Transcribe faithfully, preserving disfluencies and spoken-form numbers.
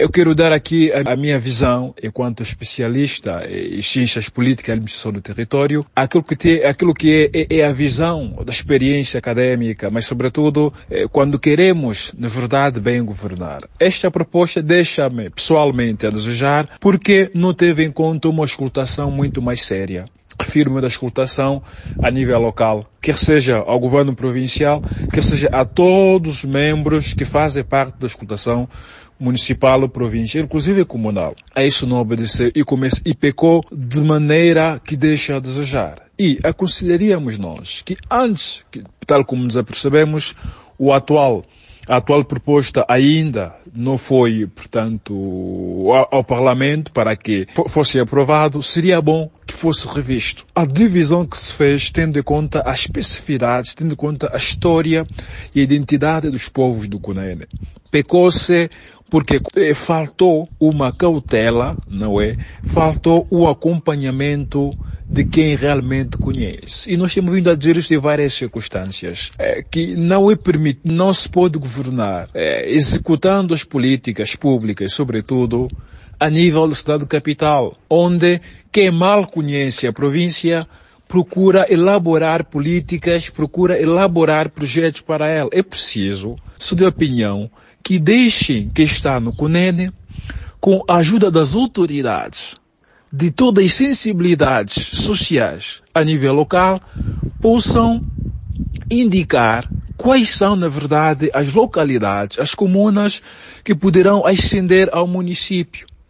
Eu quero dar aqui a, a minha visão enquanto especialista em ciências políticas e administração do território, aquilo que, tem, aquilo que é, é, é a visão da experiência acadêmica, mas sobretudo é, quando queremos, na verdade, bem governar. Esta proposta deixa-me pessoalmente a desejar porque não teve em conta uma escutação muito mais séria. Refiro-me da escutação a nível local, quer seja ao governo provincial, quer seja a todos os membros que fazem parte da escutação municipal ou provincial, inclusive comunal. A isso não obedeceu e, comece, e pecou de maneira que deixa a desejar. E aconselharíamos nós que antes, que, tal como nos apercebemos, o atual A atual proposta ainda não foi, portanto, ao, ao Parlamento para que fosse aprovado. Seria bom que fosse revisto. A divisão que se fez tendo em conta as especificidades, tendo em conta a história e a identidade dos povos do Cunene. Pecou-se porque faltou uma cautela, não é? Faltou o acompanhamento de quem realmente conhece. E nós temos vindo a dizer isto em várias circunstâncias, é, que não é permitido, não se pode governar é, executando as políticas públicas, sobretudo a nível do Estado capital, onde quem mal conhece a província procura elaborar políticas, procura elaborar projetos para ela. É preciso, sou de opinião, que deixem quem está no Cunene, com a ajuda das autoridades, de todas as sensibilidades sociais a nível local, possam indicar quais são, na verdade, as localidades, as comunas que poderão ascender ao município.